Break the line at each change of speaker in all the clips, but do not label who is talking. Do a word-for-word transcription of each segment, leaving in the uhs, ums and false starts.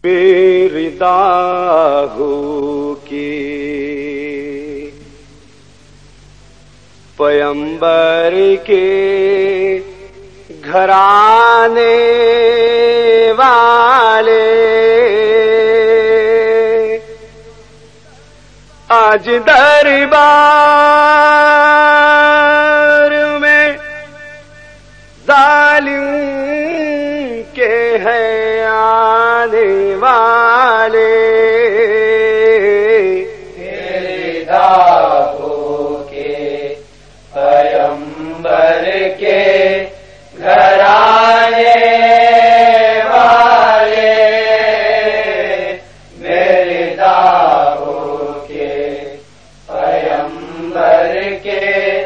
پیرداہو کی پیمبر کے گھرانے والے آج دربار میں ظالم کے ہیں آنے والے
پیرداہو کے پیمبر کے گھرانے والے پیرداہو کے پیمبر کے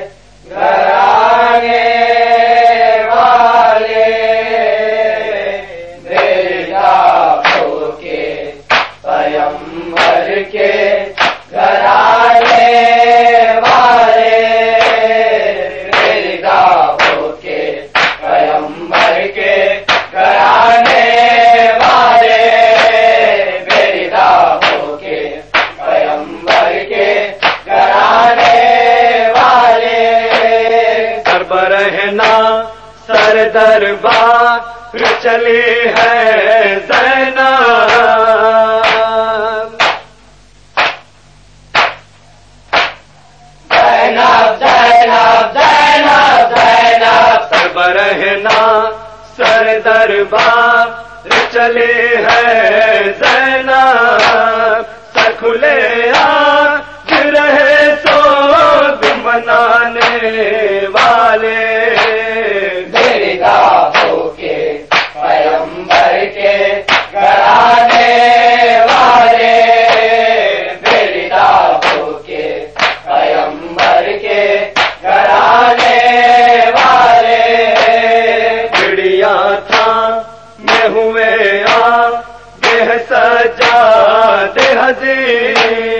گھرانے والے پیرداہو کے پیمبر کے گھرانے والے پیرداہو کے پیمبر کے گھرانے والے پیرداہو کے پیمبر کے گھرانے والے
سربرہنا سر دربار چلی ہے زینب
زینب زینب زینب زینب
سربرہنا سر دربار چلے ہے زینب سر کھلے آج رہے سو منانے والے
پیرداہو کے پیمبر کے گھرانے والے پیرداہو کے پیمبر کے گھرانے والے
چڑیا تھا میں ہوئے آ بے سجا دے حضیر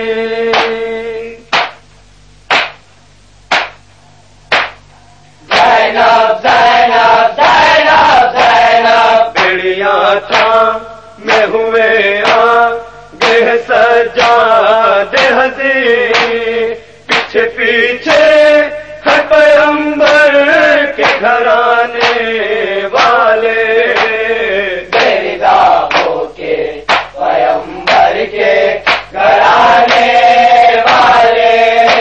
زینب زینب زینب زینب
بیڑیا تھا میں ہوئے آ بے سجا دے حضیر پیچھے پیچھے ہے پیمبر کے گھرانے والے
پیرداہو کے پیمبر کے گھرانے والے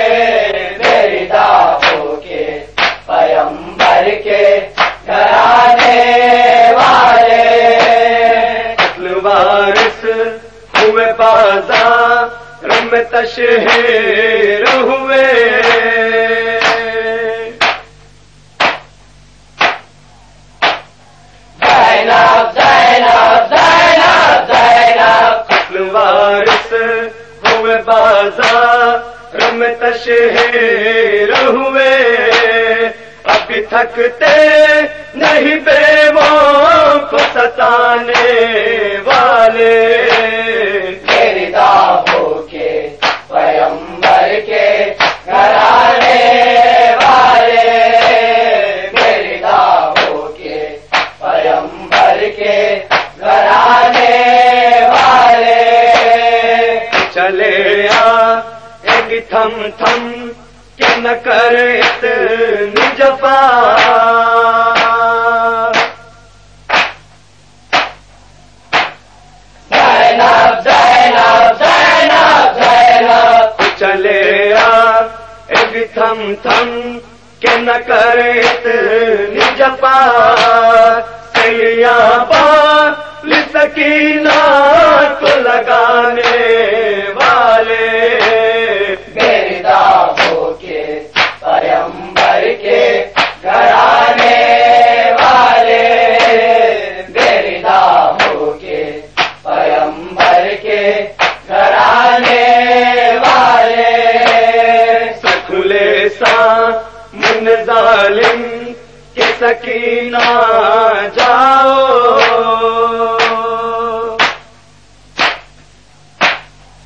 پیرداہو کے پیمبر کے گھرانے والے
اصل وارث ہوئے بازار میں تشہیر ہوئے
زینب زینب زینب زینب
اصل وارث ہوئے بازار میں تشہیر ہوئے ابھی تھکتے نہیں بیووں کو ستانے والے
پیرداہو کے پیمبر کے گھرانے والے پیرداہو کے پیمبر کے گھرانے والے
چلے آ ایک تھم تھم کہ نہ کر اتنی جفا
زینب زینب زینب زینب
چلے آ ایک تھم تھم کہ نہ کر اتنی جفا سیاں پال سکینہ کو لگانے والے
پیرداہو کے پیمبر کے گھرانے والے پیرداہو کے پیمبر کے گھرانے والے
سکھلے سا من ظالم کے سکینہ جاؤ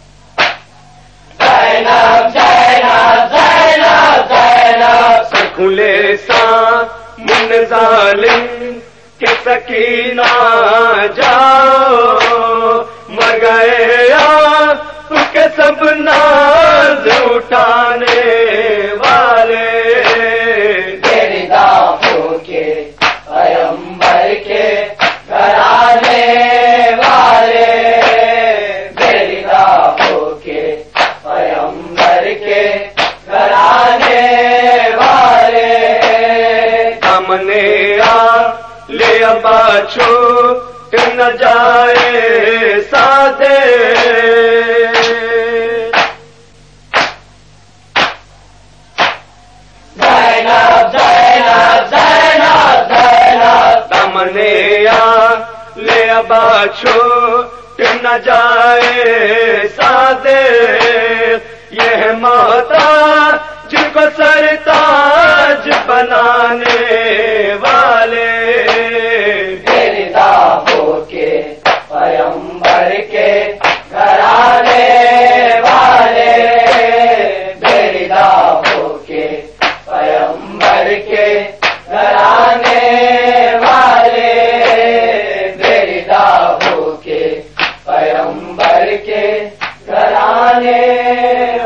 سب ناز اٹھانے والے
میری دافوں کے پیمبر کے گھرانے والے میری دافوں کے پیمبر کے گھرانے والے
سامنے آ لے باچو نہ جائے سادے
زینب زینب زینب زینب
سامنے آ لے باچو نہ جائے سادے یہ ماتا جن کو سرتاج بنانے والے
میری دافوں کے پیمبر کے گھرانے والے میری دافوں کے پیمبر کے گھرانے والے میری دافوں کے پیمبر کے گھرانے